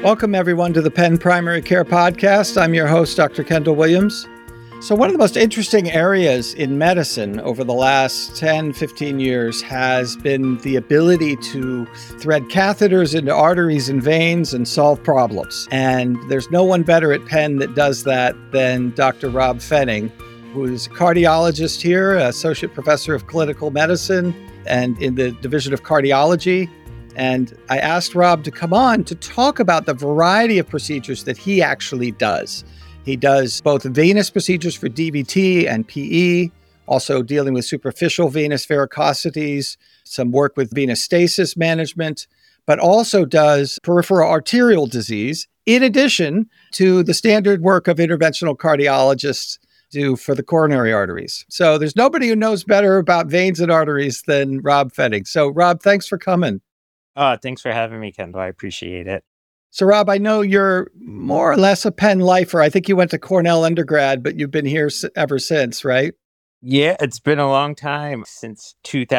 Welcome, everyone, to the Penn Primary Care Podcast. I'm your host, Dr. Kendall Williams. So one of the most interesting areas in medicine over the last 10, 15 years has been the ability to thread catheters into arteries and veins and solve problems. And there's no one better at Penn that does that than Dr. Rob Fenning, who is a cardiologist here, associate professor of clinical medicine and in the division of cardiology. And I asked Rob to come on to talk about the variety of procedures that he actually does. He does both venous procedures for DVT and PE, also dealing with superficial venous varicosities, some work with venous stasis management, but also does peripheral arterial disease, in addition to the standard work of interventional cardiologists do for the coronary arteries. So there's nobody who knows better about veins and arteries than Rob Fenning. So Rob, thanks for coming. Thanks for having me, Kendall. I appreciate it. So Rob, I know you're more or less a Penn lifer. I think you went to Cornell undergrad, but you've been here ever since, right? Yeah, it's been a long time. Since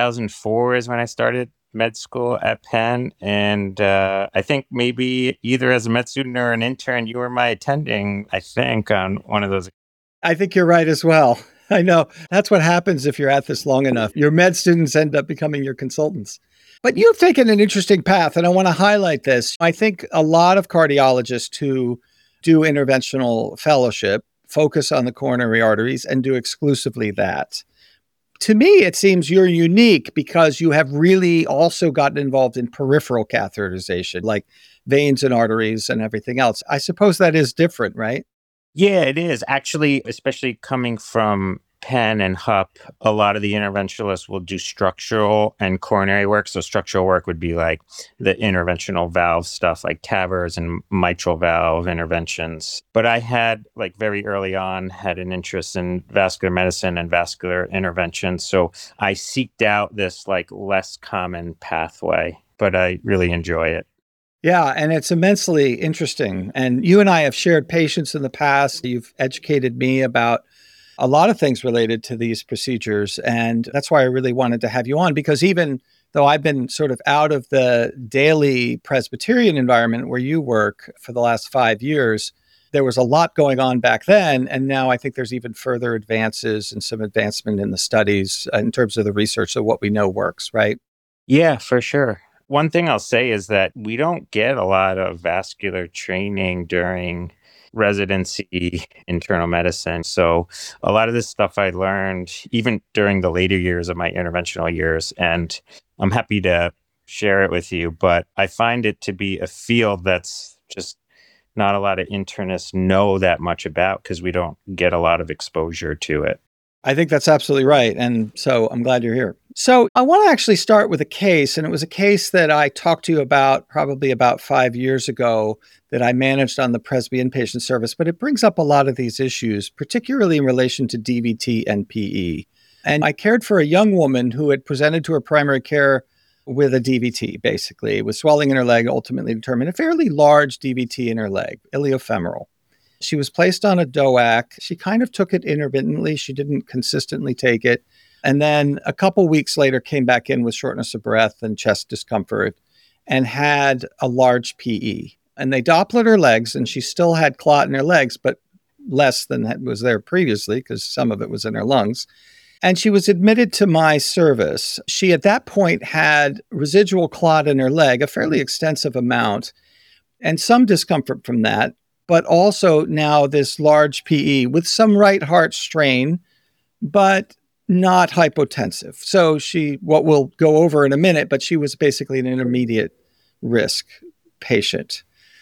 2004 is when I started med school at Penn. And I think maybe either as a med student or an intern, you were my attending, I think, on one of those. I think you're right as well. I know. That's what happens if you're at this long enough. Your med students end up becoming your consultants. But you've taken an interesting path, and I want to highlight this. I think a lot of cardiologists who do interventional fellowship focus on the coronary arteries and do exclusively that. To me, it seems you're unique because you have really also gotten involved in peripheral catheterization, like veins and arteries and everything else. I suppose that is different, right? Yeah, it is. Actually, especially coming from Penn and Hupp, a lot of the interventionalists will do structural and coronary work. So structural work would be like the interventional valve stuff like TAVRs and mitral valve interventions. But I had very early on had an interest in vascular medicine and vascular intervention. So I seeked out this less common pathway, but I really enjoy it. Yeah, and it's immensely interesting. And you and I have shared patients in the past. You've educated me about a lot of things related to these procedures. And that's why I really wanted to have you on, because even though I've been sort of out of the daily Presbyterian environment where you work for the last 5 years, there was a lot going on back then. And now I think there's even further advances and some advancement in the studies in terms of the research of what we know works, right? Yeah, for sure. One thing I'll say is that we don't get a lot of vascular training during residency internal medicine. So a lot of this stuff I learned even during the later years of my interventional years, and I'm happy to share it with you, but I find it to be a field that's just not a lot of internists know that much about because we don't get a lot of exposure to it. I think that's absolutely right. And so I'm glad you're here. So I want to actually start with a case, and it was a case that I talked to you about probably about 5 years ago that I managed on the Presby inpatient service, but it brings up a lot of these issues, particularly in relation to DVT and PE. And I cared for a young woman who had presented to her primary care with a DVT, basically. It was swelling in her leg, ultimately determined a fairly large DVT in her leg, iliofemoral. She was placed on a DOAC. She kind of took it intermittently. She didn't consistently take it. And then a couple weeks later came back in with shortness of breath and chest discomfort and had a large PE. And they Dopplered her legs, and she still had clot in her legs, but less than was there previously because some of it was in her lungs. And she was admitted to my service. She, at that point, had residual clot in her leg, a fairly extensive amount, and some discomfort from that, but also now this large PE with some right heart strain, but not hypotensive. So what we'll go over in a minute, but she was basically an intermediate risk patient.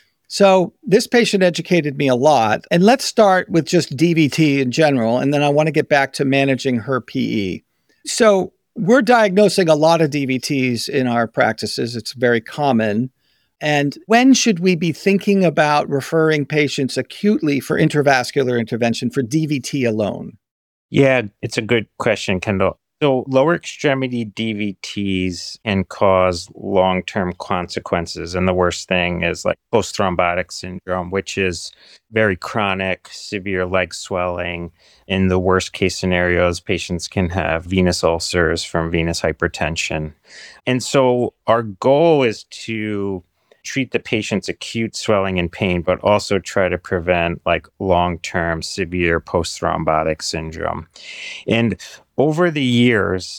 So this patient educated me a lot. And let's start with just DVT in general, and then I want to get back to managing her PE. So we're diagnosing a lot of DVTs in our practices. It's very common. And when should we be thinking about referring patients acutely for intravascular intervention for DVT alone? Yeah, it's a good question, Kendall. So lower extremity DVTs can cause long-term consequences. And the worst thing is post-thrombotic syndrome, which is very chronic, severe leg swelling. In the worst case scenarios, patients can have venous ulcers from venous hypertension. And so our goal is to treat the patient's acute swelling and pain, but also try to prevent like long-term severe post-thrombotic syndrome. And over the years,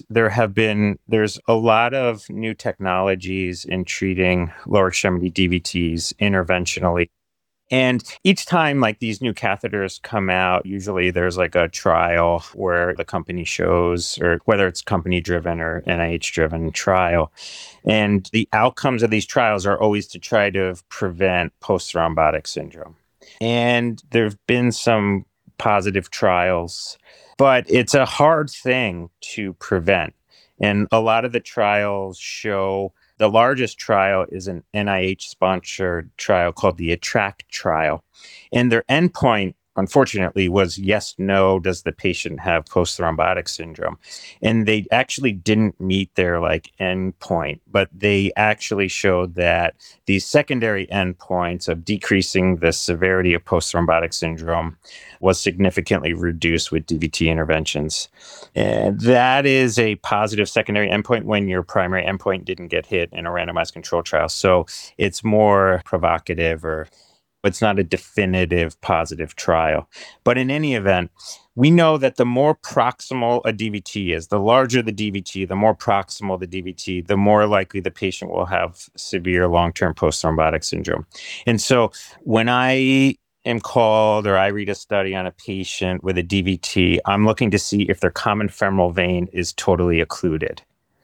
there's a lot of new technologies in treating lower extremity DVTs interventionally. And each time like these new catheters come out, usually there's like a trial where the company shows, or whether it's company driven or NIH driven trial. And the outcomes of these trials are always to try to prevent post thrombotic syndrome. And there have been some positive trials, but it's a hard thing to prevent. And a lot of the trials show the largest trial is an NIH sponsored trial called the ATTRACT trial. And their endpoint, unfortunately, was yes, no, does the patient have post thrombotic syndrome? And they actually didn't meet their like endpoint, but they actually showed that these secondary endpoints of decreasing the severity of post thrombotic syndrome was significantly reduced with DVT interventions. And that is a positive secondary endpoint when your primary endpoint didn't get hit in a randomized control trial. So it's more provocative, or it's not a definitive positive trial. But in any event, we know that the more proximal a DVT is, the larger the DVT, the more proximal the DVT, the more likely the patient will have severe long-term post-thrombotic syndrome. And so when I am called or I read a study on a patient with a DVT, I'm looking to see if their common femoral vein is totally occluded.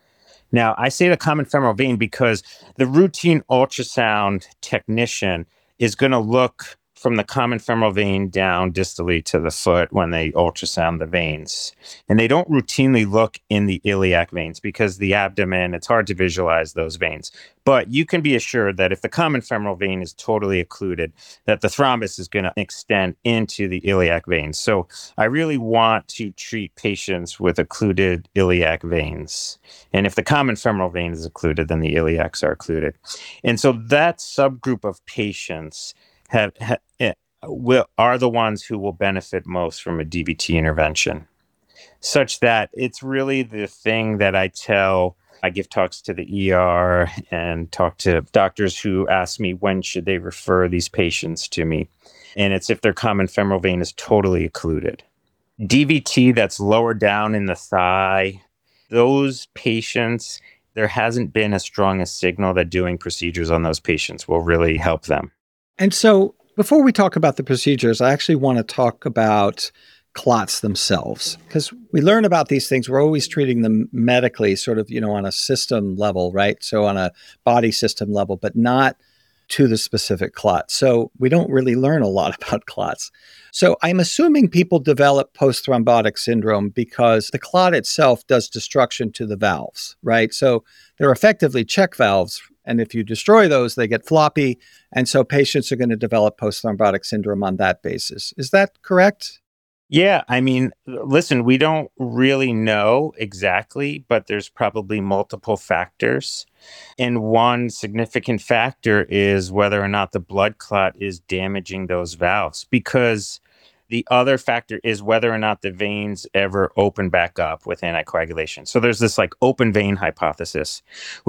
Now, I say the common femoral vein because the routine ultrasound technician is going to look from the common femoral vein down distally to the foot when they ultrasound the veins. And they don't routinely look in the iliac veins because the abdomen, it's hard to visualize those veins. But you can be assured that if the common femoral vein is totally occluded, that the thrombus is going to extend into the iliac veins. So I really want to treat patients with occluded iliac veins. And if the common femoral vein is occluded, then the iliacs are occluded. And so that subgroup of patients are the ones who will benefit most from a DVT intervention, such that it's really the thing that I give talks to the ER and talk to doctors who ask me when should they refer these patients to me. And it's if their common femoral vein is totally occluded. DVT that's lower down in the thigh, those patients, there hasn't been as strong a signal that doing procedures on those patients will really help them. And so before we talk about the procedures, I actually want to talk about clots themselves, because we learn about these things. We're always treating them medically, sort of, on a system level, right? So on a body system level, but not to the specific clot. So we don't really learn a lot about clots. So I'm assuming people develop post-thrombotic syndrome because the clot itself does destruction to the valves, right? So they're effectively check valves. And if you destroy those, they get floppy. And so patients are going to develop post-thrombotic syndrome on that basis. Is that correct? Yeah, I mean, listen, we don't really know exactly, but there's probably multiple factors. And one significant factor is whether or not the blood clot is damaging those valves, because the other factor is whether or not the veins ever open back up with anticoagulation. So there's this like open vein hypothesis,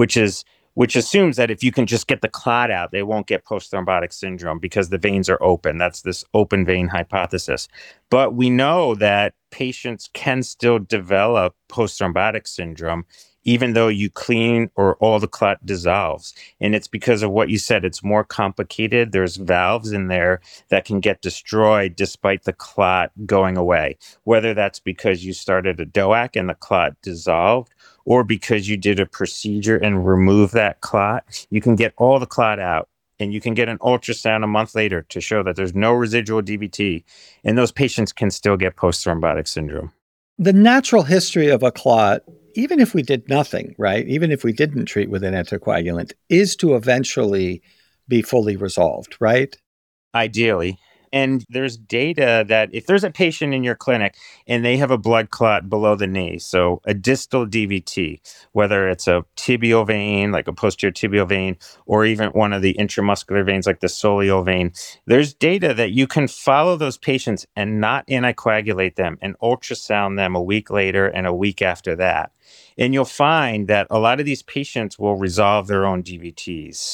which assumes that if you can just get the clot out, they won't get post-thrombotic syndrome because the veins are open. That's this open vein hypothesis. But we know that patients can still develop post-thrombotic syndrome even though you clean or all the clot dissolves. And it's because of what you said. It's more complicated. There's valves in there that can get destroyed despite the clot going away, whether that's because you started a DOAC and the clot dissolved, or because you did a procedure and remove that clot. You can get all the clot out, and you can get an ultrasound a month later to show that there's no residual DVT, and those patients can still get post-thrombotic syndrome. The natural history of a clot, even if we did nothing, right? Even if we didn't treat with an anticoagulant, is to eventually be fully resolved, right? Ideally. And there's data that if there's a patient in your clinic and they have a blood clot below the knee, so a distal DVT, whether it's a tibial vein, like a posterior tibial vein, or even one of the intramuscular veins, like the soleal vein, there's data that you can follow those patients and not anticoagulate them and ultrasound them a week later and a week after that. And you'll find that a lot of these patients will resolve their own DVTs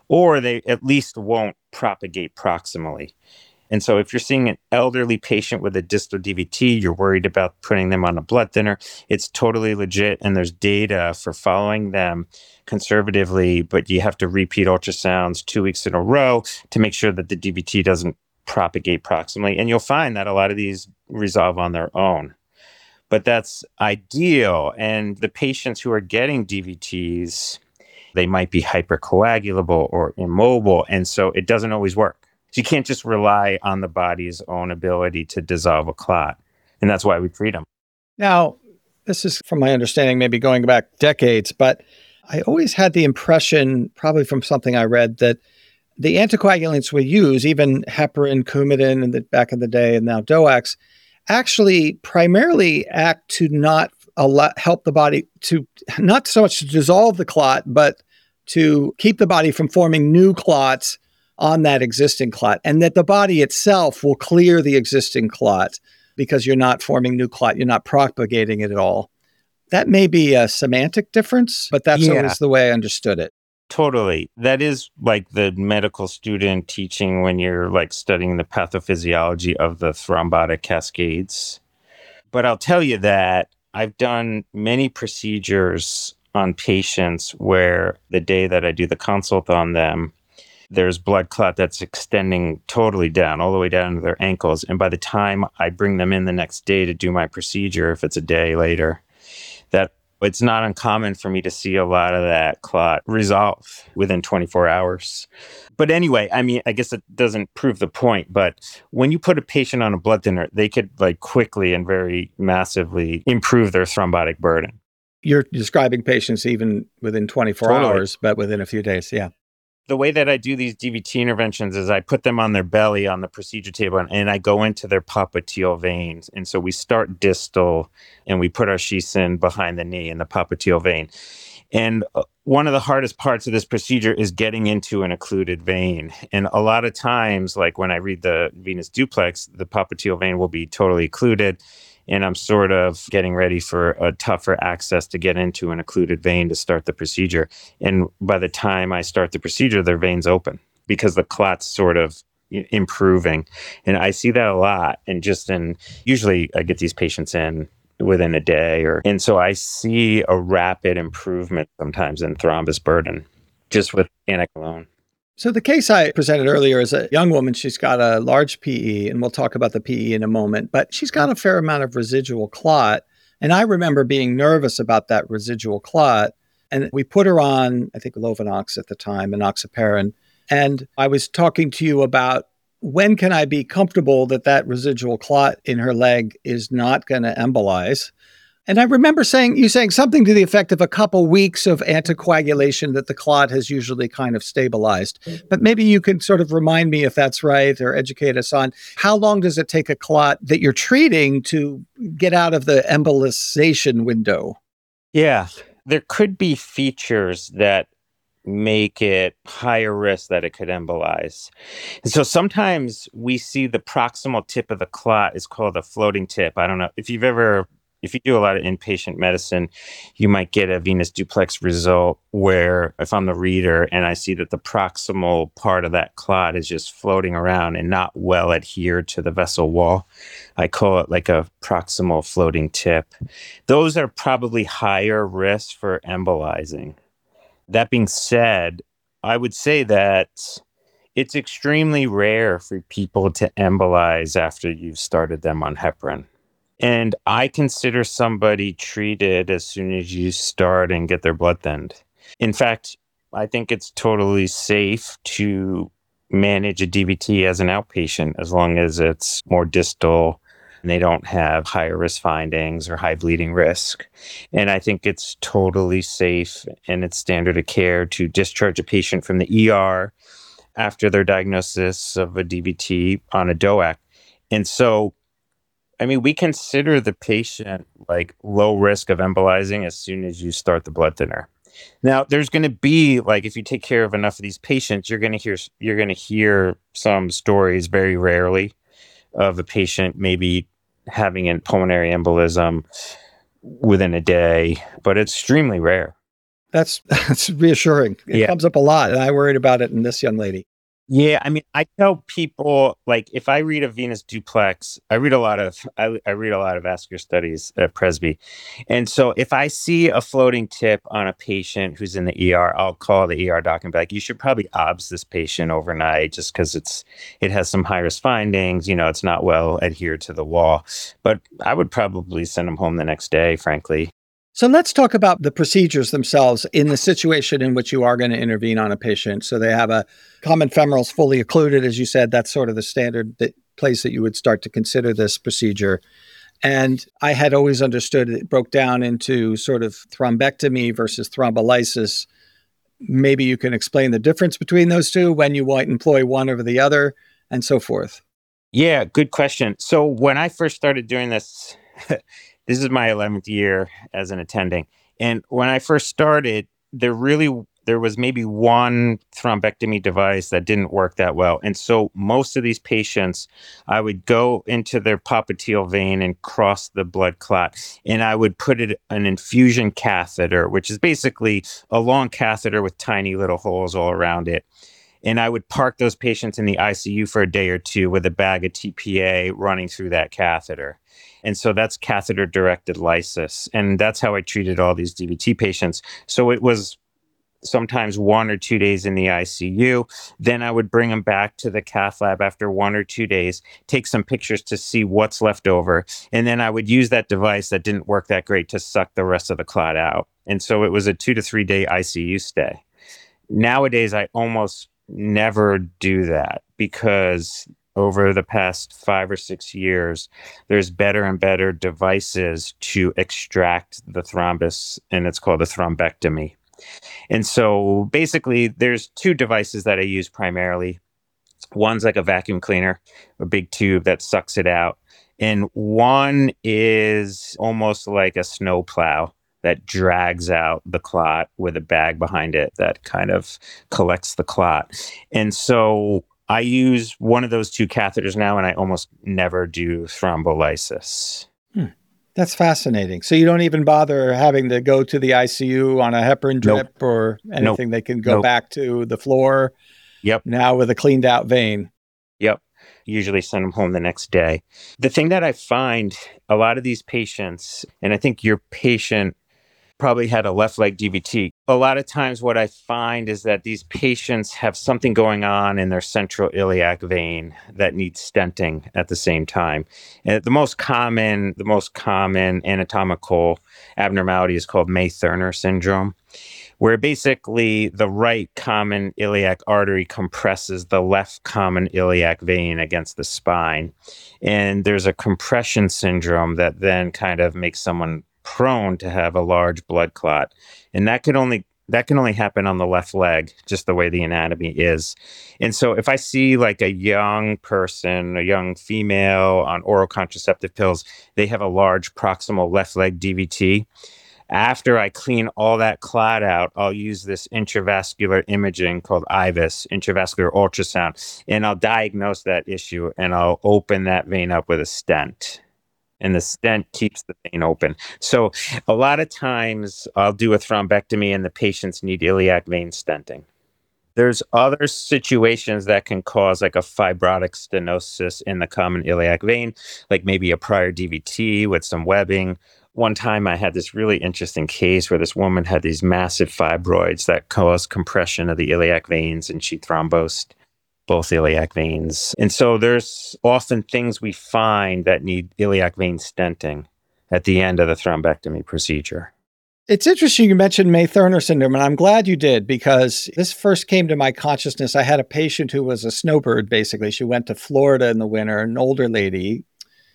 or they at least won't propagate proximally. And so if you're seeing an elderly patient with a distal DVT, you're worried about putting them on a blood thinner, it's totally legit. And there's data for following them conservatively, but you have to repeat ultrasounds 2 weeks in a row to make sure that the DVT doesn't propagate proximally. And you'll find that a lot of these resolve on their own. But that's ideal. And the patients who are getting DVTs, they might be hypercoagulable or immobile. And so it doesn't always work. So you can't just rely on the body's own ability to dissolve a clot. And that's why we treat them. Now, this is from my understanding, maybe going back decades, but I always had the impression, probably from something I read, that the anticoagulants we use, even heparin, Coumadin, back in the day, and now DOACs, actually primarily act to not help the body to not so much to dissolve the clot, but to keep the body from forming new clots on that existing clot, and that the body itself will clear the existing clot because you're not forming new clot, you're not propagating it at all. That may be a semantic difference, but that's always the way I understood it. Totally. That is like the medical student teaching when you're like studying the pathophysiology of the thrombotic cascades. But I'll tell you that I've done many procedures on patients where the day that I do the consult on them, there's blood clot that's extending totally down, all the way down to their ankles. And by the time I bring them in the next day to do my procedure, if it's a day later, that it's not uncommon for me to see a lot of that clot resolve within 24 hours. But anyway, I mean, I guess it doesn't prove the point, but when you put a patient on a blood thinner, they could like quickly and very massively improve their thrombotic burden. You're describing patients even within 24 hours, but within a few days. Yeah. The way that I do these DVT interventions is I put them on their belly on the procedure table and I go into their popliteal veins. And so we start distal and we put our sheaths in behind the knee in the popliteal vein. And one of the hardest parts of this procedure is getting into an occluded vein. And a lot of times, like when I read the venous duplex, the popliteal vein will be totally occluded. And I'm sort of getting ready for a tougher access to get into an occluded vein to start the procedure. And by the time I start the procedure, their veins open because the clot's sort of improving. And I see that a lot. And usually I get these patients in within a day and so I see a rapid improvement sometimes in thrombus burden just with Anik alone. So the case I presented earlier is a young woman. She's got a large PE, and we'll talk about the PE in a moment, but she's got a fair amount of residual clot. And I remember being nervous about that residual clot. And we put her on, I think, Lovenox at the time, enoxaparin. And I was talking to you about when can I be comfortable that residual clot in her leg is not going to embolize. And I remember you saying something to the effect of a couple weeks of anticoagulation that the clot has usually kind of stabilized. But maybe you can sort of remind me if that's right or educate us on how long does it take a clot that you're treating to get out of the embolization window? Yeah, there could be features that make it higher risk that it could embolize. And so sometimes we see the proximal tip of the clot is called a floating tip. I don't know if you do a lot of inpatient medicine, you might get a venous duplex result where if I'm the reader and I see that the proximal part of that clot is just floating around and not well adhered to the vessel wall, I call it like a proximal floating tip. Those are probably higher risk for embolizing. That being said, I would say that it's extremely rare for people to embolize after you've started them on heparin. And I consider somebody treated as soon as you start and get their blood thinned. In fact, I think it's totally safe to manage a DVT as an outpatient as long as it's more distal and they don't have higher risk findings or high bleeding risk. And I think it's totally safe and it's standard of care to discharge a patient from the ER after their diagnosis of a DVT on a DOAC. And so I mean, we consider the patient like low risk of embolizing as soon as you start the blood thinner. Now, there's going to be like if you take care of enough of these patients, you're going to hear some stories very rarely of a patient maybe having a pulmonary embolism within a day, but it's extremely rare. That's reassuring. It Yeah. comes up a lot, and I worried about it in this young lady. Yeah, I mean, I tell people like if I read a venous duplex, I read a lot of vascular studies at Presby, and so if I see a floating tip on a patient who's in the ER, I'll call the ER doc and be like, "You should probably obs this patient overnight, just because it has some high risk findings. It's not well adhered to the wall." But I would probably send them home the next day, frankly. So let's talk about the procedures themselves in the situation in which you are going to intervene on a patient. So they have a common femorals fully occluded, as you said. That's sort of the standard place that you would start to consider this procedure. And I had always understood it broke down into sort of thrombectomy versus thrombolysis. Maybe you can explain the difference between those two, when you might employ one over the other, and so forth. Yeah, good question. So when I first started doing this, this is my 11th year as an attending. And when I first started, there was maybe one thrombectomy device that didn't work that well. And so most of these patients, I would go into their popliteal vein and cross the blood clot. And I would put an infusion catheter, which is basically a long catheter with tiny little holes all around it. And I would park those patients in the ICU for a day or two with a bag of TPA running through that catheter. And so that's catheter directed lysis. And that's how I treated all these DVT patients. So it was sometimes 1 or 2 days in the ICU. Then I would bring them back to the cath lab after 1 or 2 days, take some pictures to see what's left over. And then I would use that device that didn't work that great to suck the rest of the clot out. And so it was a 2 to 3 day ICU stay. Nowadays, I almost never do that because over the past 5 or 6 years, there's better and better devices to extract the thrombus, and it's called a thrombectomy. And so basically, there's two devices that I use primarily. One's like a vacuum cleaner, a big tube that sucks it out. And one is almost like a snow plow that drags out the clot with a bag behind it that kind of collects the clot. And so I use one of those two catheters now, and I almost never do thrombolysis. That's fascinating. So you don't even bother having to go to the ICU on a heparin Nope. drip or Nope. anything. They can go Nope. back to the floor Yep. now with a cleaned out vein. Yep. Usually send them home the next day. The thing that I find a lot of these patients, and I think your patient probably had a left leg DVT. A lot of times what I find is that these patients have something going on in their central iliac vein that needs stenting at the same time. And the most common anatomical abnormality is called May-Thurner syndrome, where basically the right common iliac artery compresses the left common iliac vein against the spine. And there's a compression syndrome that then kind of makes someone prone to have a large blood clot. And that can only happen on the left leg, just the way the anatomy is. And so if I see like a young person, a young female on oral contraceptive pills, they have a large proximal left leg DVT. After I clean all that clot out, I'll use this intravascular imaging called IVUS, intravascular ultrasound, and I'll diagnose that issue and I'll open that vein up with a stent. And the stent keeps the vein open. So a lot of times I'll do a thrombectomy and the patients need iliac vein stenting. There's other situations that can cause like a fibrotic stenosis in the common iliac vein, like maybe a prior DVT with some webbing. One time I had this really interesting case where this woman had these massive fibroids that caused compression of the iliac veins, and she thrombosed both iliac veins. And so there's often things we find that need iliac vein stenting at the end of the thrombectomy procedure. It's interesting you mentioned May-Thurner syndrome, and I'm glad you did, because this first came to my consciousness. I had a patient who was a snowbird, basically. She went to Florida in the winter, an older lady,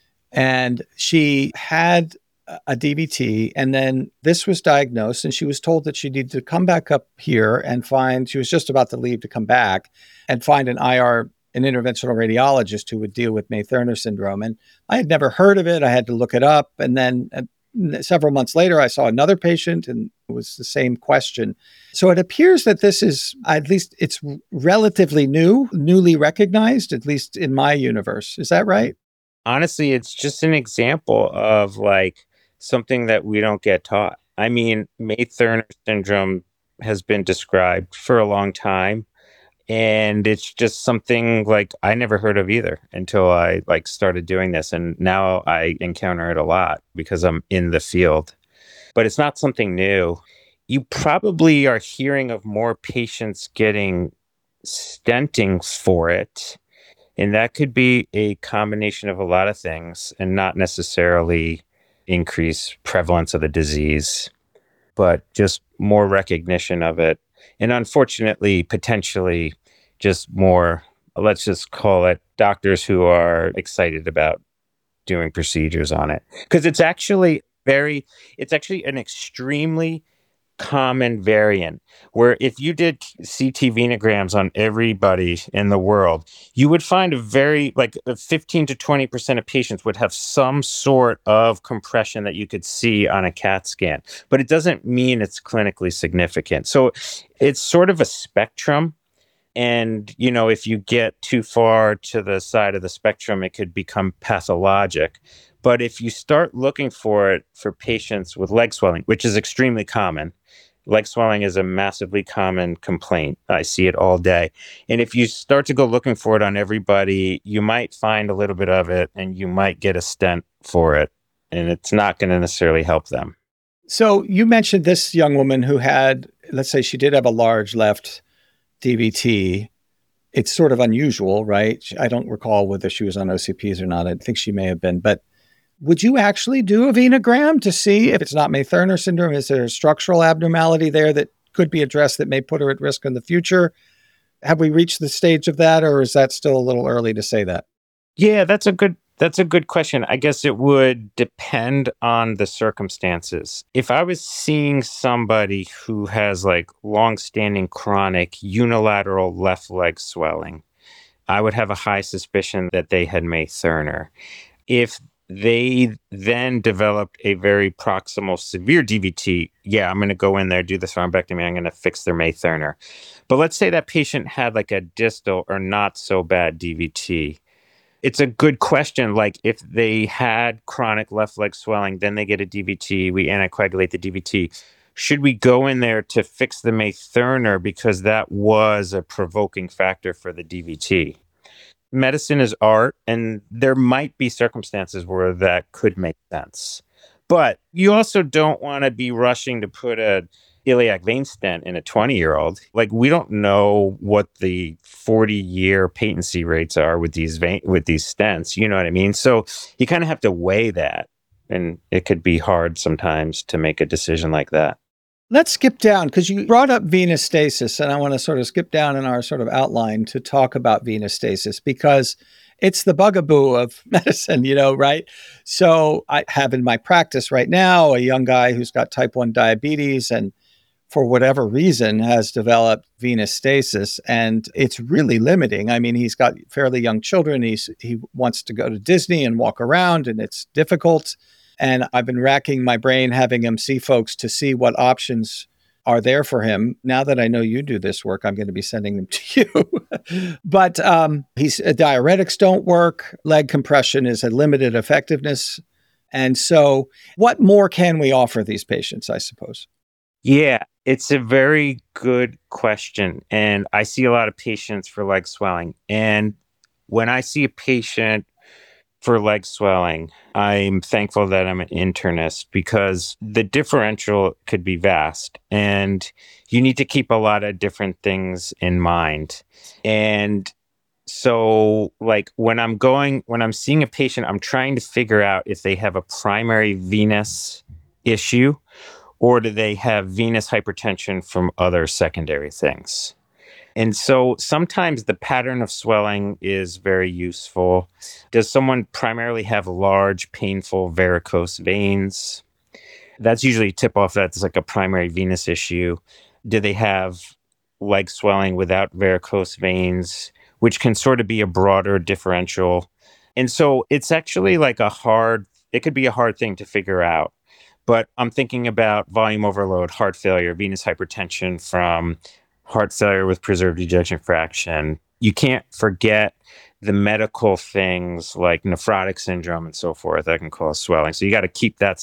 and she had a DVT, and then this was diagnosed, and she was told that she needed to come back up here and she was just about to leave to come back and find an IR, an interventional radiologist who would deal with May-Thurner syndrome. And I had never heard of it. I had to look it up. And then several months later, I saw another patient and it was the same question. So it appears that this is, at least it's relatively newly recognized, at least in my universe. Is that right? Honestly, it's just an example of like something that we don't get taught. I mean, May-Thurner syndrome has been described for a long time. And it's just something like I never heard of either until I like started doing this. And now I encounter it a lot because I'm in the field. But it's not something new. You probably are hearing of more patients getting stenting for it. And that could be a combination of a lot of things and not necessarily increase prevalence of the disease, but just more recognition of it. And unfortunately, potentially just more, let's just call it doctors who are excited about doing procedures on it. Because it's actually an extremely common variant where if you did CT venograms on everybody in the world, you would find a very like 15 to 20% of patients would have some sort of compression that you could see on a CAT scan, but it doesn't mean it's clinically significant. So it's sort of a spectrum. And, if you get too far to the side of the spectrum, it could become pathologic. But if you start looking for it for patients with leg swelling, which is extremely common, leg swelling is a massively common complaint. I see it all day. And if you start to go looking for it on everybody, you might find a little bit of it and you might get a stent for it. And it's not going to necessarily help them. So you mentioned this young woman who had, let's say she did have a large left DVT. It's sort of unusual, right? I don't recall whether she was on OCPs or not. I think she may have been. But would you actually do a venogram to see if it's not May-Thurner syndrome? Is there a structural abnormality there that could be addressed that may put her at risk in the future? Have we reached the stage of that, or is that still a little early to say that? Yeah, that's a good question. I guess it would depend on the circumstances. If I was seeing somebody who has like long-standing chronic unilateral left leg swelling, I would have a high suspicion that they had May-Thurner. If they then developed a very proximal severe DVT, yeah, I'm going to go in there, do the thrombectomy, I'm going to fix their May-Thurner. But let's say that patient had like a distal or not so bad DVT. It's a good question. Like if they had chronic left leg swelling, then they get a DVT, we anticoagulate the DVT. Should we go in there to fix the May-Thurner because that was a provoking factor for the DVT? Medicine is art, and there might be circumstances where that could make sense. But you also don't want to be rushing to put a iliac vein stent in a 20-year-old. Like we don't know what the 40-year patency rates are with these stents. You know what I mean? So you kind of have to weigh that, and it could be hard sometimes to make a decision like that. Let's skip down because you brought up venous stasis, and I want to sort of skip down in our sort of outline to talk about venous stasis because it's the bugaboo of medicine, right? So I have in my practice right now a young guy who's got type 1 diabetes and for whatever reason has developed venous stasis, and it's really limiting. I mean, he's got fairly young children. He wants to go to Disney and walk around, and it's difficult. And I've been racking my brain having him see folks to see what options are there for him. Now that I know you do this work, I'm going to be sending them to you. But diuretics don't work. Leg compression is a limited effectiveness. And so what more can we offer these patients, I suppose? Yeah, it's a very good question. And I see a lot of patients for leg swelling. And when I see a patient for leg swelling, I'm thankful that I'm an internist because the differential could be vast and you need to keep a lot of different things in mind. And so like when I'm seeing a patient, I'm trying to figure out if they have a primary venous issue or do they have venous hypertension from other secondary things. And so sometimes the pattern of swelling is very useful. Does someone primarily have large, painful varicose veins? That's usually a tip-off that's like a primary venous issue. Do they have leg swelling without varicose veins, which can sort of be a broader differential? And so it's actually like it could be a hard thing to figure out. But I'm thinking about volume overload, heart failure, venous hypertension from heart failure with preserved ejection fraction. You can't forget the medical things like nephrotic syndrome and so forth that can cause swelling. So you got to keep that stuff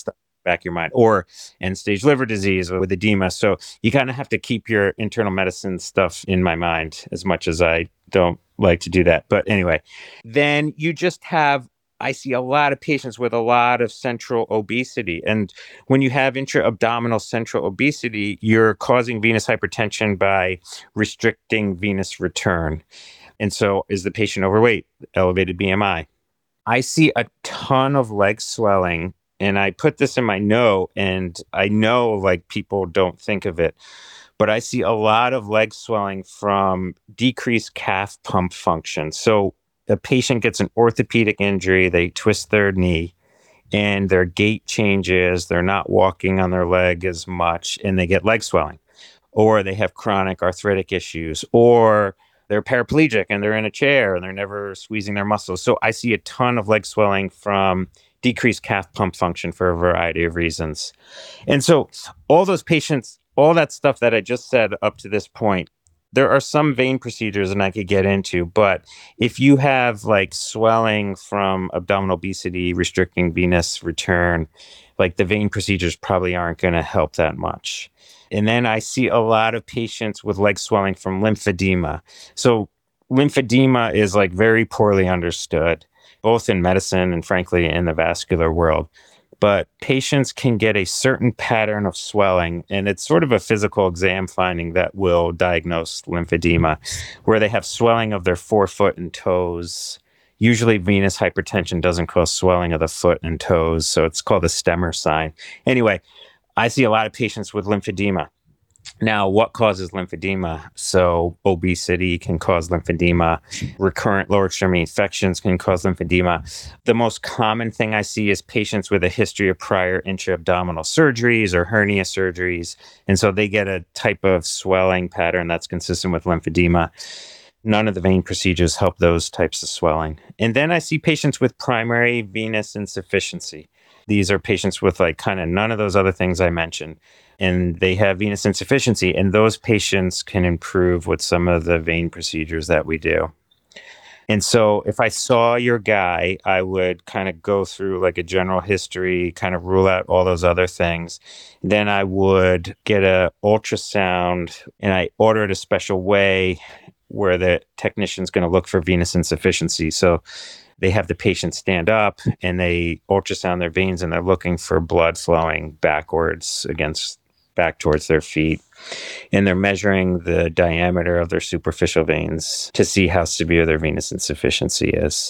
back of your mind, or end stage liver disease with edema. So you kind of have to keep your internal medicine stuff in my mind, as much as I don't like to do that. But anyway, then you just have, I see a lot of patients with a lot of central obesity. And when you have intra-abdominal central obesity, you're causing venous hypertension by restricting venous return. And so is the patient overweight, elevated BMI? I see a ton of leg swelling, and I put this in my note, and I know like people don't think of it, but I see a lot of leg swelling from decreased calf pump function. So a patient gets an orthopedic injury, they twist their knee, and their gait changes, they're not walking on their leg as much, and they get leg swelling, or they have chronic arthritic issues, or they're paraplegic and they're in a chair and they're never squeezing their muscles. So I see a ton of leg swelling from decreased calf pump function for a variety of reasons. And so all those patients, all that stuff that I just said up to this point, there are some vein procedures and I could get into, but if you have like swelling from abdominal obesity, restricting venous return, like the vein procedures probably aren't going to help that much. And then I see a lot of patients with leg swelling from lymphedema. So lymphedema is like very poorly understood, both in medicine and frankly in the vascular world. But patients can get a certain pattern of swelling, and it's sort of a physical exam finding that will diagnose lymphedema, where they have swelling of their forefoot and toes. Usually venous hypertension doesn't cause swelling of the foot and toes, so it's called a Stemmer sign. Anyway, I see a lot of patients with lymphedema. Now, what causes lymphedema? So obesity can cause lymphedema. Recurrent lower extremity infections can cause lymphedema. The most common thing I see is patients with a history of prior intra-abdominal surgeries or hernia surgeries. And so they get a type of swelling pattern that's consistent with lymphedema. None of the vein procedures help those types of swelling. And then I see patients with primary venous insufficiency. These are patients with like kind of none of those other things I mentioned, and they have venous insufficiency, and those patients can improve with some of the vein procedures that we do. And so if I saw your guy, I would kind of go through like a general history, kind of rule out all those other things. Then I would get a ultrasound, and I order it a special way where the technician's going to look for venous insufficiency. So they have the patient stand up and they ultrasound their veins, and they're looking for blood flowing backwards back towards their feet. And they're measuring the diameter of their superficial veins to see how severe their venous insufficiency is.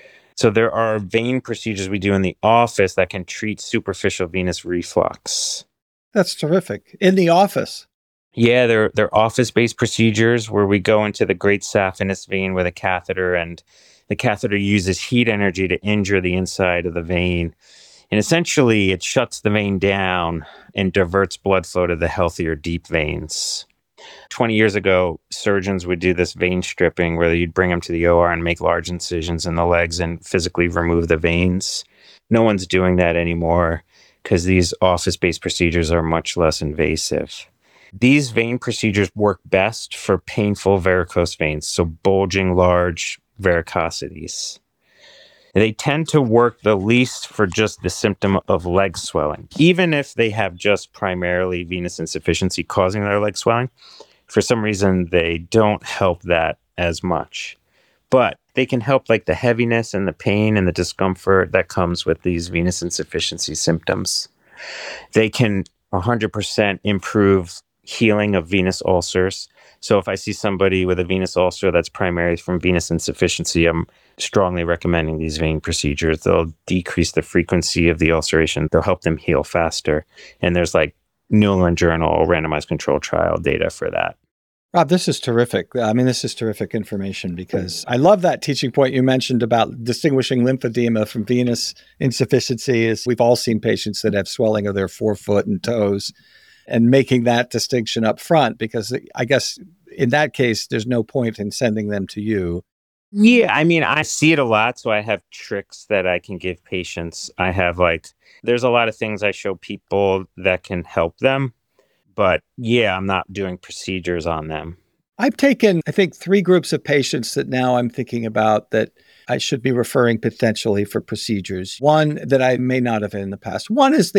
So there are vein procedures we do in the office that can treat superficial venous reflux. That's terrific. In the office. Yeah, they're office-based procedures where we go into the great saphenous vein with a catheter, and the catheter uses heat energy to injure the inside of the vein. And essentially, it shuts the vein down and diverts blood flow to the healthier deep veins. 20 years ago, surgeons would do this vein stripping where you'd bring them to the OR and make large incisions in the legs and physically remove the veins. No one's doing that anymore because these office-based procedures are much less invasive. These vein procedures work best for painful varicose veins, so bulging large varicosities. They tend to work the least for just the symptom of leg swelling. Even if they have just primarily venous insufficiency causing their leg swelling, for some reason they don't help that as much. But they can help like the heaviness and the pain and the discomfort that comes with these venous insufficiency symptoms. They can 100% improve healing of venous ulcers. So if I see somebody with a venous ulcer that's primarily from venous insufficiency, I'm strongly recommending these vein procedures. They'll decrease the frequency of the ulceration. They'll help them heal faster. And there's like New England Journal randomized control trial data for that. Rob, this is terrific. I mean, this is terrific information because I love that teaching point you mentioned about distinguishing lymphedema from venous insufficiency. Is we've all seen patients that have swelling of their forefoot and toes, and making that distinction up front, because I guess in that case, there's no point in sending them to you. Yeah, I mean, I see it a lot, so I have tricks that I can give patients. I have there's a lot of things I show people that can help them, but yeah, I'm not doing procedures on them. I've taken, I think, three groups of patients that now I'm thinking about that I should be referring potentially for procedures. One that I may not have in the past. One is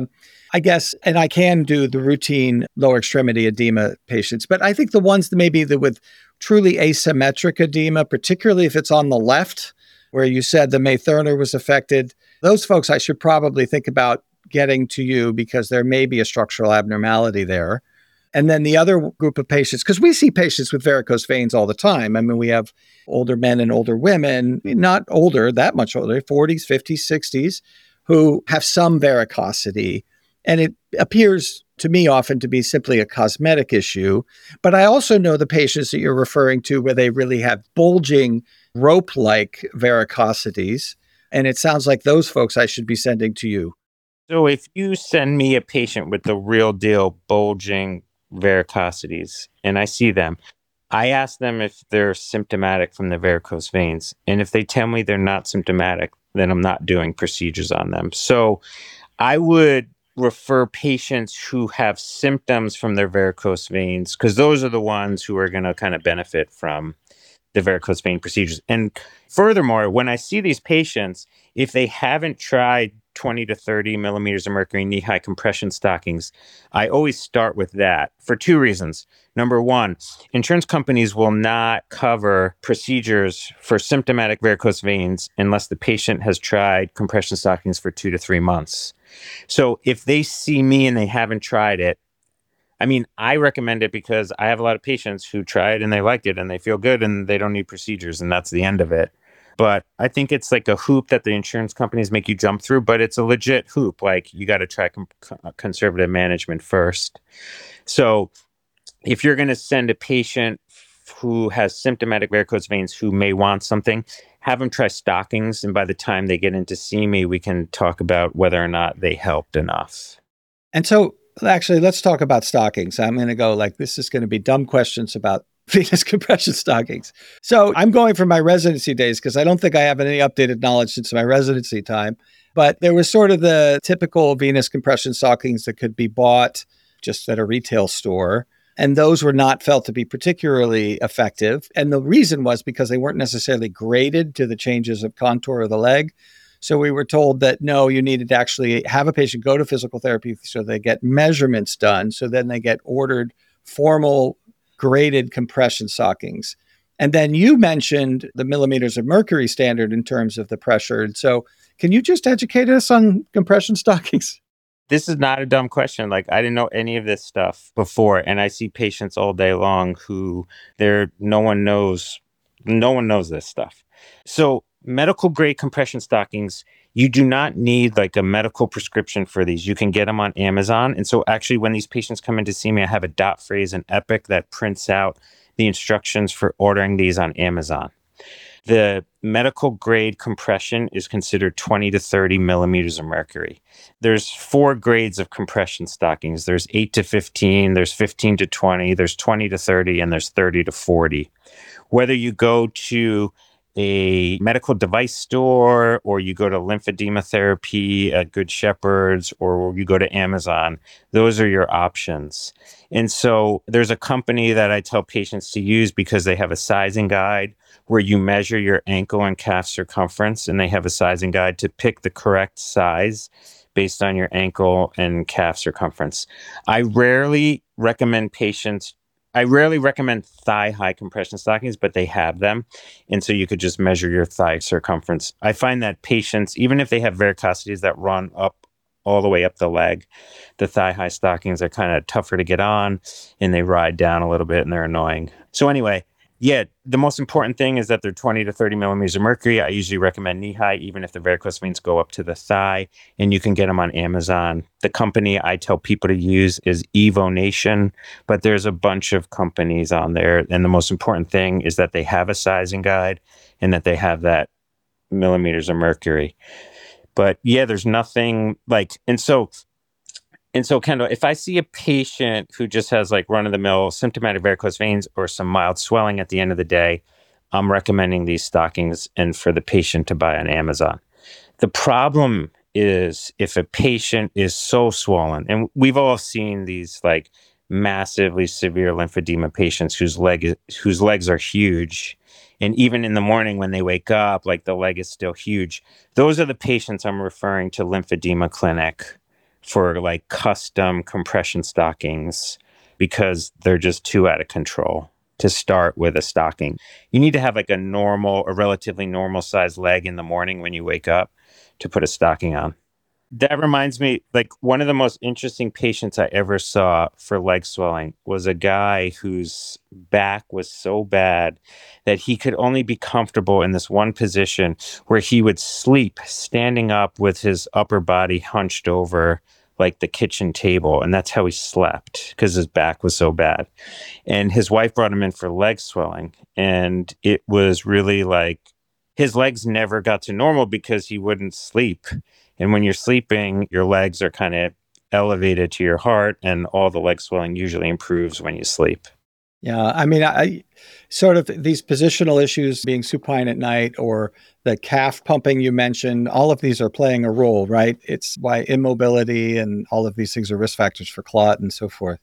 I guess, and I can do the routine lower extremity edema patients, but I think the ones that maybe with truly asymmetric edema, particularly if it's on the left, where you said the May Thurner was affected, those folks I should probably think about getting to you because there may be a structural abnormality there. And then the other group of patients, because we see patients with varicose veins all the time. I mean, we have older men and older women, not older, that much older, 40s, 50s, 60s, who have some varicosity. And it appears to me often to be simply a cosmetic issue. But I also know the patients that you're referring to where they really have bulging rope-like varicosities. And it sounds like those folks I should be sending to you. So if you send me a patient with the real deal bulging varicosities and I see them, I ask them if they're symptomatic from the varicose veins. And if they tell me they're not symptomatic, then I'm not doing procedures on them. So I would refer patients who have symptoms from their varicose veins, because those are the ones who are going to kind of benefit from the varicose vein procedures. And furthermore, when I see these patients, if they haven't tried 20 to 30 millimeters of mercury knee-high compression stockings, I always start with that for two reasons. Number one, insurance companies will not cover procedures for symptomatic varicose veins unless the patient has tried compression stockings for 2 to 3 months. So if they see me and they haven't tried it, I mean, I recommend it because I have a lot of patients who try it and they liked it and they feel good and they don't need procedures, and that's the end of it. But I think it's like a hoop that the insurance companies make you jump through, but it's a legit hoop. Like, you got to try conservative management first. So if you're going to send a patient who has symptomatic varicose veins who may want something, have them try stockings. And by the time they get in to see me, we can talk about whether or not they helped enough. And so actually, let's talk about stockings. I'm going to go like, this is going to be dumb questions about venous compression stockings. So I'm going from my residency days because I don't think I have any updated knowledge since my residency time. But there was sort of the typical venous compression stockings that could be bought just at a retail store. And those were not felt to be particularly effective. And the reason was because they weren't necessarily graded to the changes of contour of the leg. So we were told that, no, you needed to actually have a patient go to physical therapy so they get measurements done. So then they get ordered formal graded compression stockings. And then you mentioned the millimeters of mercury standard in terms of the pressure. And so can you just educate us on compression stockings? This is not a dumb question. Like, I didn't know any of this stuff before. And I see patients all day long who no one knows this stuff. So medical grade compression stockings, you do not need like a medical prescription for these. You can get them on Amazon. And so actually, when these patients come in to see me, I have a dot phrase and Epic that prints out the instructions for ordering these on Amazon. The medical grade compression is considered 20 to 30 millimeters of mercury. There's 4 grades of compression stockings. There's 8 to 15, there's 15 to 20, there's 20 to 30, and there's 30 to 40. Whether you go to a medical device store or you go to lymphedema therapy at Good Shepherd's or you go to Amazon, those are your options. And so there's a company that I tell patients to use because they have a sizing guide where you measure your ankle and calf circumference, and they have a sizing guide to pick the correct size based on your ankle and calf circumference. I rarely recommend thigh-high compression stockings, but they have them. And so you could just measure your thigh circumference. I find that patients, even if they have varicosities that run up all the way up the leg, the thigh-high stockings are kind of tougher to get on, and they ride down a little bit, and they're annoying. So anyway, yeah, the most important thing is that they're 20 to 30 millimeters of mercury. I usually recommend knee-high, even if the varicose veins go up to the thigh, and you can get them on Amazon. The company I tell people to use is EvoNation, but there's a bunch of companies on there. And the most important thing is that they have a sizing guide and that they have that millimeters of mercury. But yeah, there's nothing like, and so Kendall, if I see a patient who just has like run-of-the-mill symptomatic varicose veins or some mild swelling at the end of the day, I'm recommending these stockings and for the patient to buy on Amazon. The problem is if a patient is so swollen, and we've all seen these like massively severe lymphedema patients whose legs are huge. And even in the morning when they wake up, like the leg is still huge. Those are the patients I'm referring to lymphedema clinic for like custom compression stockings because they're just too out of control to start with a stocking. You need to have like a relatively normal sized leg in the morning when you wake up to put a stocking on. That reminds me, like one of the most interesting patients I ever saw for leg swelling was a guy whose back was so bad that he could only be comfortable in this one position where he would sleep standing up with his upper body hunched over like the kitchen table. And that's how he slept because his back was so bad. And his wife brought him in for leg swelling. And it was really like his legs never got to normal because he wouldn't sleep. And when you're sleeping, your legs are kind of elevated to your heart, and all the leg swelling usually improves when you sleep. Yeah, I mean, I sort of these positional issues, being supine at night, or the calf pumping you mentioned, all of these are playing a role, right? It's why immobility and all of these things are risk factors for clot and so forth.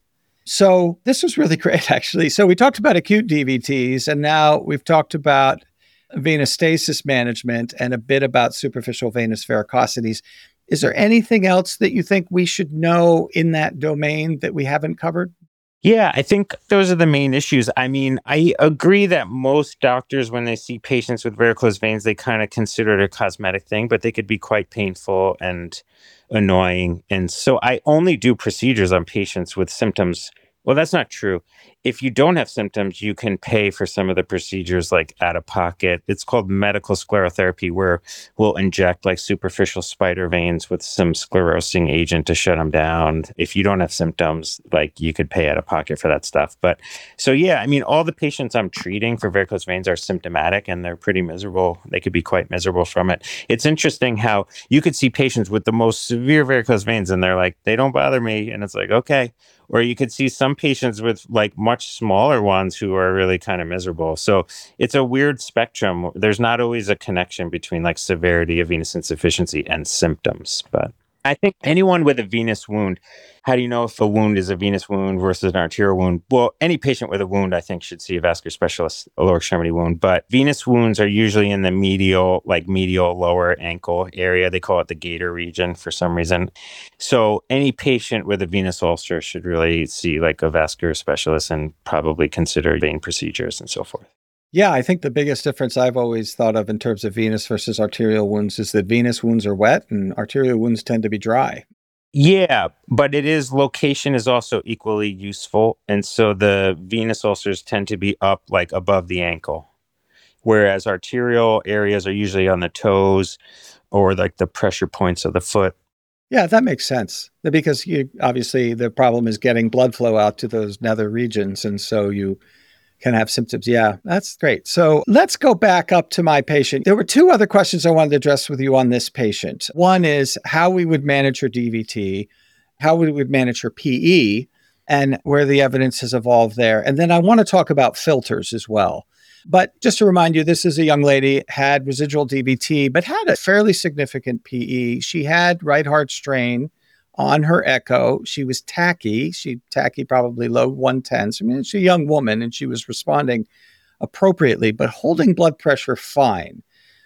So this was really great, actually. So we talked about acute DVTs, and now we've talked about venous stasis management and a bit about superficial venous varicosities. Is there anything else that you think we should know in that domain that we haven't covered? Yeah, I think those are the main issues. I mean, I agree that most doctors, when they see patients with varicose veins, they kind of consider it a cosmetic thing, but they could be quite painful and annoying. And so I only do procedures on patients with symptoms. Well, that's not true. If you don't have symptoms, you can pay for some of the procedures like out of pocket. It's called medical sclerotherapy, where we'll inject like superficial spider veins with some sclerosing agent to shut them down. If you don't have symptoms, like you could pay out of pocket for that stuff. But so, yeah, I mean, all the patients I'm treating for varicose veins are symptomatic and they're pretty miserable. They could be quite miserable from it. It's interesting how you could see patients with the most severe varicose veins and they're like, they don't bother me. And it's like, okay. Or you could see some patients with like much smaller ones who are really kind of miserable. So it's a weird spectrum. There's not always a connection between like severity of venous insufficiency and symptoms. But I think anyone with a venous wound, how do you know if a wound is a venous wound versus an arterial wound? Well, any patient with a wound, I think, should see a vascular specialist, a lower extremity wound. But venous wounds are usually in the medial lower ankle area. They call it the gator region for some reason. So any patient with a venous ulcer should really see like a vascular specialist and probably consider vein procedures and so forth. Yeah, I think the biggest difference I've always thought of in terms of venous versus arterial wounds is that venous wounds are wet and arterial wounds tend to be dry. Yeah, but location is also equally useful. And so the venous ulcers tend to be up like above the ankle, whereas arterial areas are usually on the toes or like the pressure points of the foot. Yeah, that makes sense. Because obviously the problem is getting blood flow out to those nether regions. And so you can have symptoms. Yeah, that's great. So let's go back up to my patient. There were two other questions I wanted to address with you on this patient. One is how we would manage her DVT, how we would manage her PE, and where the evidence has evolved there. And then I want to talk about filters as well. But just to remind you, this is a young lady, had residual DVT, but had a fairly significant PE. She had right heart strain on her echo. She was tachy. Probably low 110s. I mean, she's a young woman and she was responding appropriately, but holding blood pressure fine.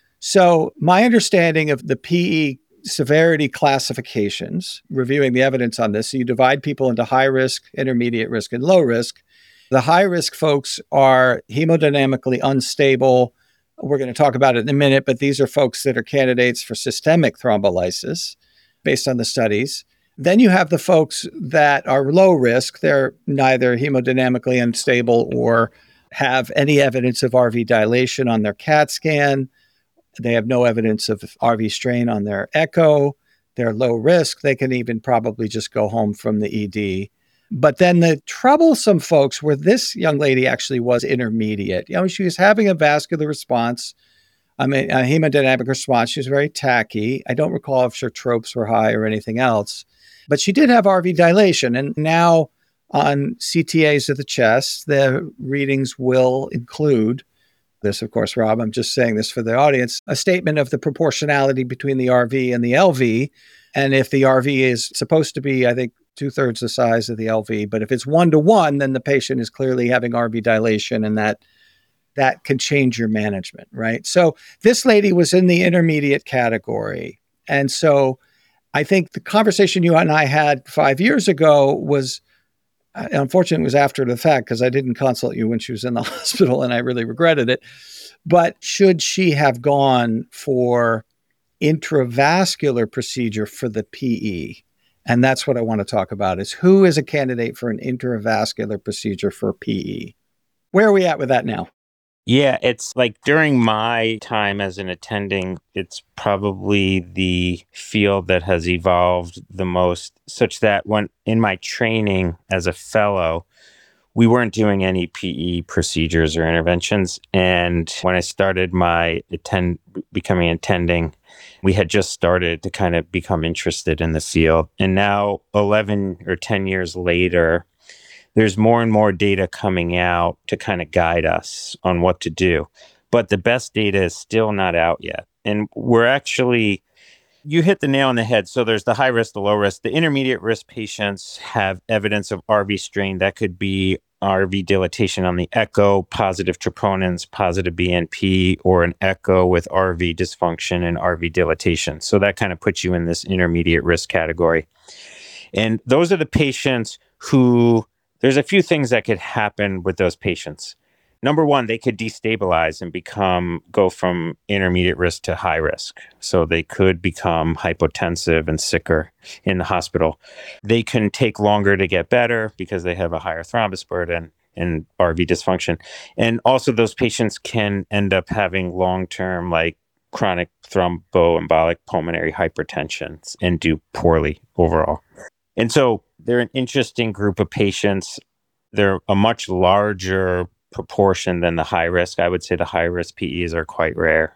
So my understanding of the PE severity classifications, reviewing the evidence on this, so you divide people into high risk, intermediate risk, and low risk. The high risk folks are hemodynamically unstable. We're going to talk about it in a minute, but these are folks that are candidates for systemic thrombolysis based on the studies. Then you have the folks that are low risk. They're neither hemodynamically unstable or have any evidence of RV dilation on their CAT scan. They have no evidence of RV strain on their echo. They're low risk. They can even probably just go home from the ED. But then the troublesome folks, where this young lady actually was intermediate. She was having a vascular response, a hemodynamic response. She was very tachy. I don't recall if her tropes were high or anything else. But she did have RV dilation. And now on CTAs of the chest, the readings will include this, of course, Rob, I'm just saying this for the audience, a statement of the proportionality between the RV and the LV. And if the RV is supposed to be, I think, 2/3 the size of the LV. But if it's 1-to-1, then the patient is clearly having RV dilation, and that can change your management, right? So this lady was in the intermediate category. And so I think the conversation you and I had 5 years ago was, unfortunately, it was after the fact because I didn't consult you when she was in the hospital and I really regretted it. But should she have gone for intravascular procedure for the PE? And that's what I want to talk about is who is a candidate for an intravascular procedure for PE? Where are we at with that now? Yeah, it's like during my time as an attending, it's probably the field that has evolved the most, such that when in my training as a fellow, we weren't doing any PE procedures or interventions. And when I started becoming attending, we had just started to kind of become interested in the field. And now 11 or 10 years later, there's more and more data coming out to kind of guide us on what to do. But the best data is still not out yet. And you hit the nail on the head. So there's the high risk, the low risk. The intermediate risk patients have evidence of RV strain. That could be RV dilatation on the echo, positive troponins, positive BNP, or an echo with RV dysfunction and RV dilatation. So that kind of puts you in this intermediate risk category. And those are the patients who there's a few things that could happen with those patients. Number one, they could destabilize and go from intermediate risk to high risk. So they could become hypotensive and sicker in the hospital. They can take longer to get better because they have a higher thrombus burden and RV dysfunction. And also those patients can end up having long-term like chronic thromboembolic pulmonary hypertension and do poorly overall. And so they're an interesting group of patients. They're a much larger proportion than the high risk. I would say the high risk PEs are quite rare.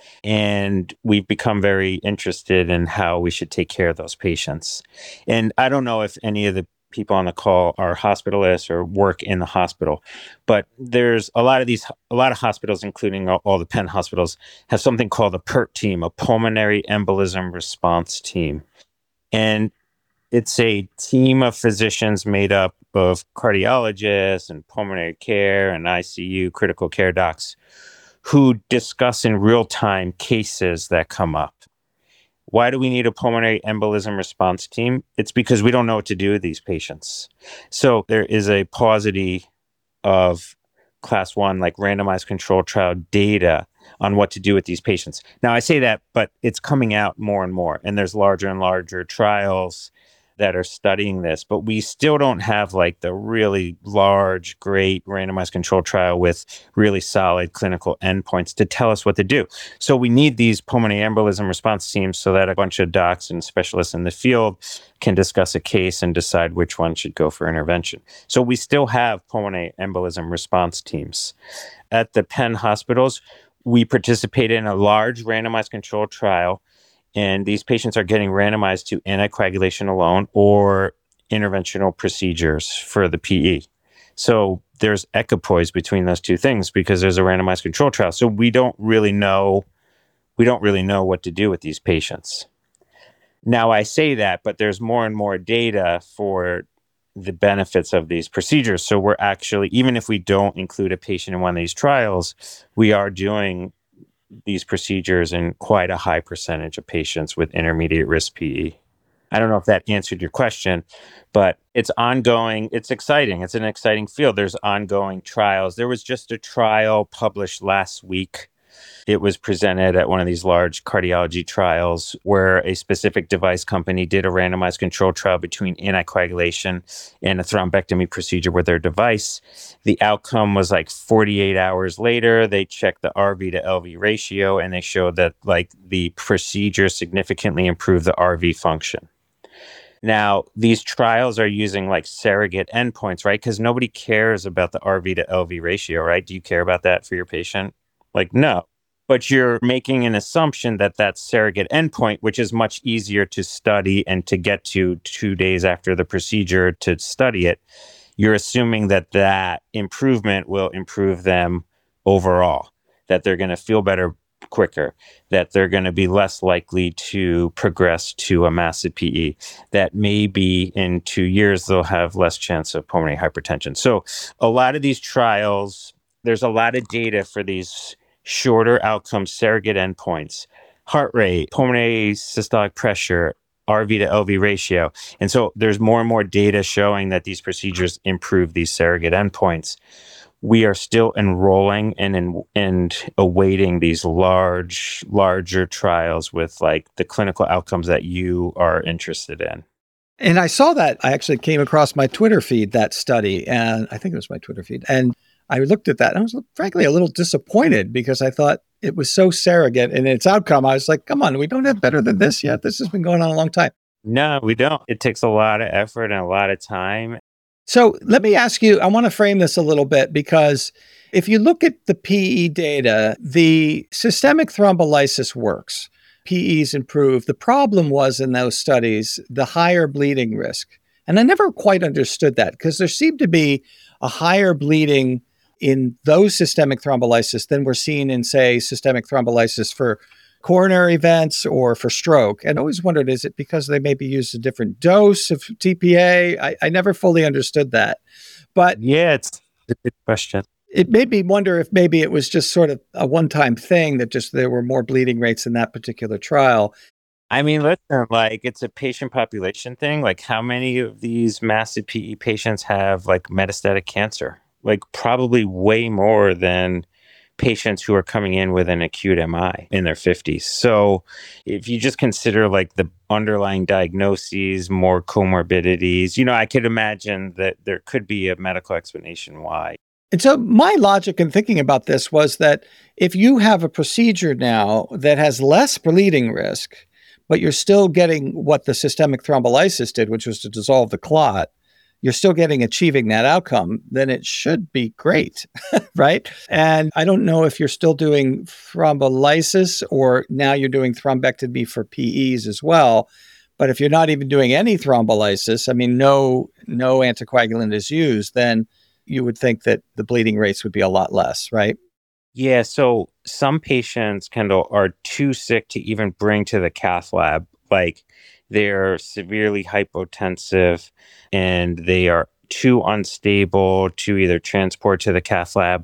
And we've become very interested in how we should take care of those patients. And I don't know if any of the people on the call are hospitalists or work in the hospital, but there's a lot of hospitals, including all the Penn hospitals, have something called a PERT team, a pulmonary embolism response team. And it's a team of physicians made up of cardiologists and pulmonary care and ICU critical care docs who discuss in real time cases that come up. Why do we need a pulmonary embolism response team? It's because we don't know what to do with these patients. So there is a paucity of class 1, like randomized control trial data on what to do with these patients. Now I say that, but it's coming out more and more, and there's larger and larger trials that are studying this, but we still don't have like the really large, great randomized control trial with really solid clinical endpoints to tell us what to do. So we need these pulmonary embolism response teams so that a bunch of docs and specialists in the field can discuss a case and decide which one should go for intervention. So we still have pulmonary embolism response teams. At the Penn hospitals, we participate in a large randomized control trial, and these patients are getting randomized to anticoagulation alone or interventional procedures for the PE. So there's equipoise between those two things because there's a randomized control trial. So we don't really know what to do with these patients. Now I say that, but there's more and more data for the benefits of these procedures. So we're actually, even if we don't include a patient in one of these trials, we are doing these procedures in quite a high percentage of patients with intermediate risk PE. I don't know if that answered your question, but it's ongoing. It's exciting. It's an exciting field. There's ongoing trials. There was just a trial published last week. It was presented at one of these large cardiology trials where a specific device company did a randomized control trial between anticoagulation and a thrombectomy procedure with their device. The outcome was like 48 hours later, they checked the RV to LV ratio and they showed that like the procedure significantly improved the RV function. Now, these trials are using like surrogate endpoints, right? Because nobody cares about the RV to LV ratio, right? Do you care about that for your patient? Like, no. But you're making an assumption that that surrogate endpoint, which is much easier to study and to get to 2 days after the procedure to study it, you're assuming that that improvement will improve them overall, that they're going to feel better quicker, that they're going to be less likely to progress to a massive PE, that maybe in 2 years they'll have less chance of pulmonary hypertension. So a lot of these trials, there's a lot of data for these shorter outcome surrogate endpoints: heart rate, pulmonary systolic pressure, RV to LV ratio. And so there's more and more data showing that these procedures improve these surrogate endpoints. We are still enrolling and awaiting these larger trials with like the clinical outcomes that you are interested in. And I saw that. I actually came across my Twitter feed, that study, and I think it was my Twitter feed. And I looked at that and I was frankly a little disappointed because I thought it was so surrogate in its outcome. I was like, come on, we don't have better than this yet. This has been going on a long time. No, we don't. It takes a lot of effort and a lot of time. So let me ask you, I want to frame this a little bit because if you look at the PE data, the systemic thrombolysis works. PEs improve. The problem was in those studies, the higher bleeding risk. And I never quite understood that because there seemed to be a higher bleeding in those systemic thrombolysis than we're seeing in, say, systemic thrombolysis for coronary events or for stroke. And I always wondered, is it because they maybe used a different dose of TPA? I never fully understood that. But yeah, it's a good question. It made me wonder if maybe it was just sort of a one-time thing that just there were more bleeding rates in that particular trial. I mean, listen, like it's a patient population thing. Like how many of these massive PE patients have like metastatic cancer? Like probably way more than patients who are coming in with an acute MI in their 50s. So if you just consider like the underlying diagnoses, more comorbidities, I could imagine that there could be a medical explanation why. And so my logic in thinking about this was that if you have a procedure now that has less bleeding risk, but you're still getting what the systemic thrombolysis did, which was to dissolve the clot, you're still achieving that outcome, then it should be great, right? And I don't know if you're still doing thrombolysis or now you're doing thrombectomy for PEs as well. But if you're not even doing any thrombolysis, I mean, no anticoagulant is used, then you would think that the bleeding rates would be a lot less, right? Yeah, so some patients, Kendall, are too sick to even bring to the cath lab. Like they're severely hypotensive and they are too unstable to either transport to the cath lab,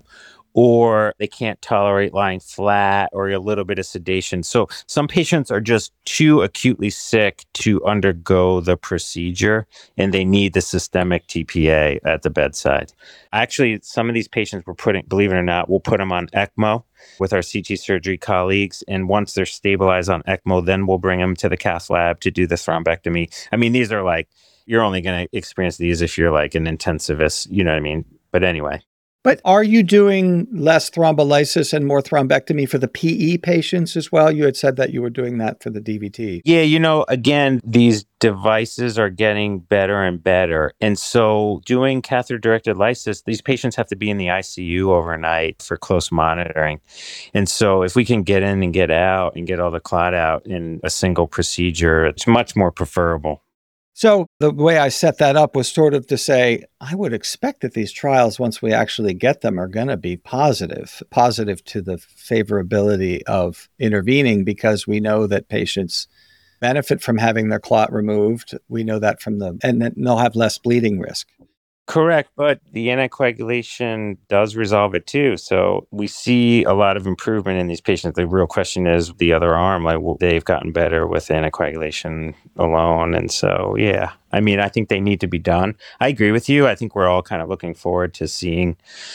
or they can't tolerate lying flat or a little bit of sedation. So some patients are just too acutely sick to undergo the procedure and they need the systemic TPA at the bedside. Actually, some of these patients believe it or not, we'll put them on ECMO with our CT surgery colleagues. And once they're stabilized on ECMO, then we'll bring them to the cath lab to do the thrombectomy. I mean, these are like, you're only going to experience these if you're like an intensivist, you know what I mean? But anyway. But are you doing less thrombolysis and more thrombectomy for the PE patients as well? You had said that you were doing that for the DVT. Yeah, again, these devices are getting better and better. And so doing catheter-directed lysis, these patients have to be in the ICU overnight for close monitoring. And so if we can get in and get out and get all the clot out in a single procedure, it's much more preferable. So the way I set that up was sort of to say, I would expect that these trials, once we actually get them, are going to be positive to the favorability of intervening because we know that patients benefit from having their clot removed. We know that and then they'll have less bleeding risk. Correct, but the anticoagulation does resolve it too. So we see a lot of improvement in these patients. The real question is the other arm, like, well, they've gotten better with anticoagulation alone. And so, yeah, I mean, I think they need to be done. I agree with you. I think we're all kind of looking forward to seeing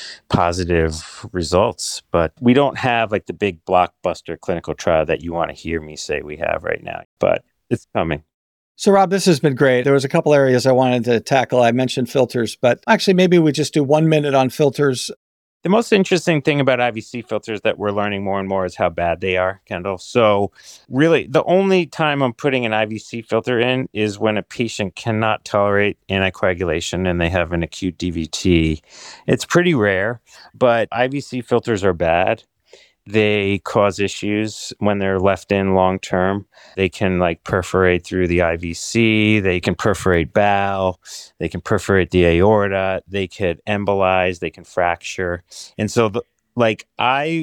positive results, but we don't have like the big blockbuster clinical trial that you want to hear me say we have right now, but it's coming. So, Rob, this has been great. There was a couple areas I wanted to tackle. I mentioned filters, but actually maybe we just do 1 minute on filters. The most interesting thing about IVC filters that we're learning more and more is how bad they are, Kendall. So really, the only time I'm putting an IVC filter in is when a patient cannot tolerate anticoagulation and they have an acute DVT. It's pretty rare, but IVC filters are bad. They cause issues when they're left in long term. They can like perforate through the IVC. They can perforate bowel. They can perforate the aorta. They could embolize. They can fracture. And so I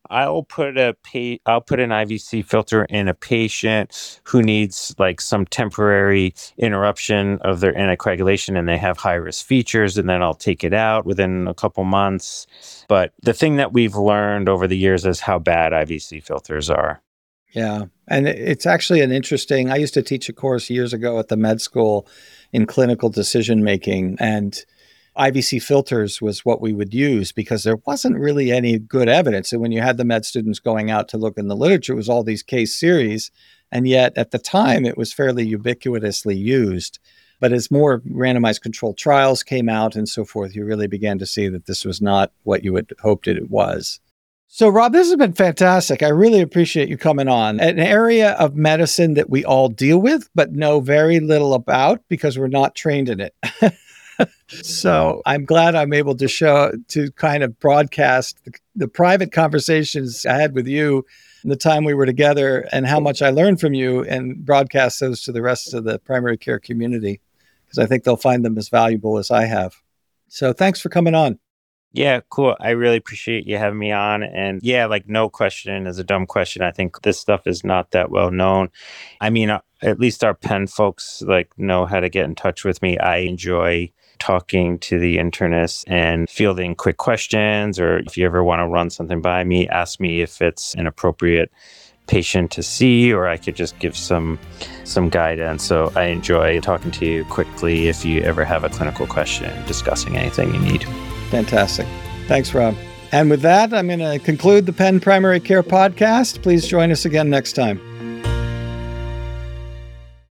I'll put an IVC filter in a patient who needs like some temporary interruption of their anticoagulation and they have high risk features, and then I'll take it out within a couple months. But the thing that we've learned over the years is how bad IVC filters are. Yeah. And it's actually I used to teach a course years ago at the med school in clinical decision making, and IVC filters was what we would use because there wasn't really any good evidence. And when you had the med students going out to look in the literature, it was all these case series. And yet at the time, it was fairly ubiquitously used. But as more randomized controlled trials came out and so forth, you really began to see that this was not what you had hoped it was. So, Rob, this has been fantastic. I really appreciate you coming on. An area of medicine that we all deal with, but know very little about because we're not trained in it. So I'm glad I'm able to kind of broadcast the private conversations I had with you the time we were together and how much I learned from you, and broadcast those to the rest of the primary care community, because I think they'll find them as valuable as I have. So thanks for coming on. Yeah, cool. I really appreciate you having me on. And yeah, like no question is a dumb question. I think this stuff is not that well known. I mean, at least our Penn folks like know how to get in touch with me. I enjoy talking to the internists and fielding quick questions, or if you ever want to run something by me, ask me if it's an appropriate patient to see, or I could just give some guidance. So I enjoy talking to you quickly if you ever have a clinical question, discussing anything you need. Fantastic. Thanks, Rob. And with that, I'm going to conclude the Penn Primary Care Podcast. Please join us again next time.